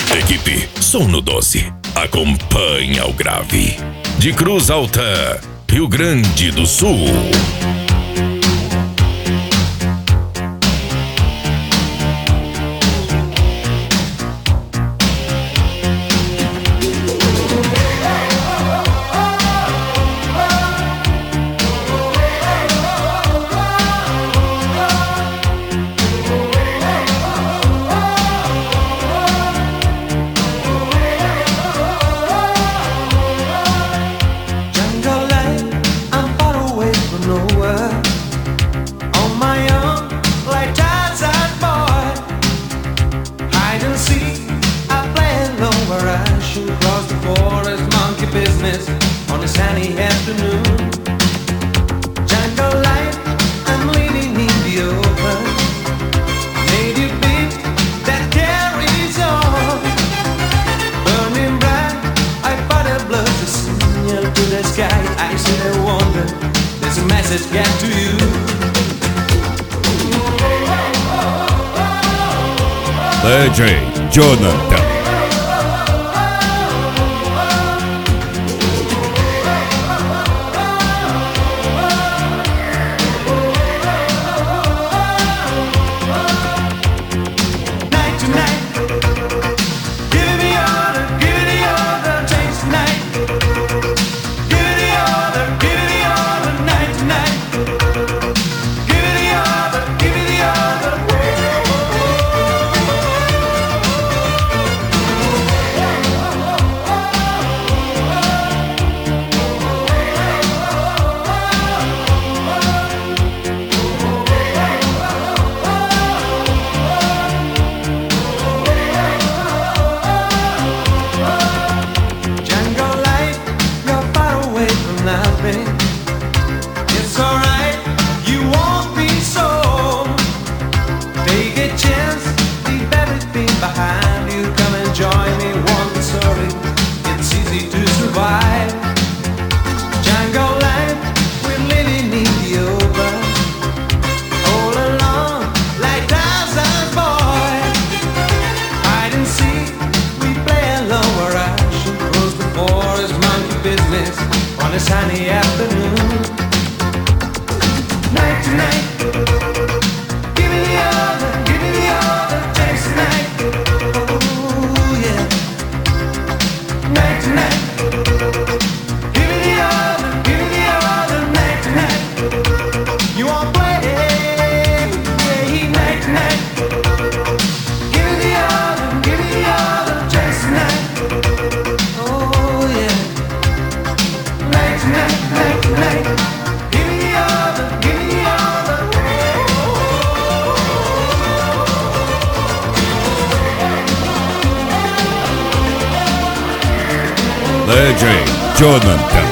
Equipe Som no 12. Acompanha o grave. De Cruz Alta, Rio Grande do Sul. On a sunny afternoon, jungle life, I'm living in the open. Native beat that carries on, burning bright. I bought a blood to signal to the sky. I said I wonder, there's a message get to you. DJ Jonathan. It's alright, you won't be so. Take a chance, leave everything behind you. Come and join me, want the story. It's easy to survive. Jungle life, we're living in the open. All alone, like Tarzan's boy. Hide and seek, we play alone where I should close the forest, monkey business. On a sunny afternoon, night to night, give me the other chance tonight. Oh yeah, night to night, give me the other night to night. You won't play, yeah, night to night. Give me the other chance tonight. Oh yeah. Night, night, night. Give me the other. DJ Jonathan.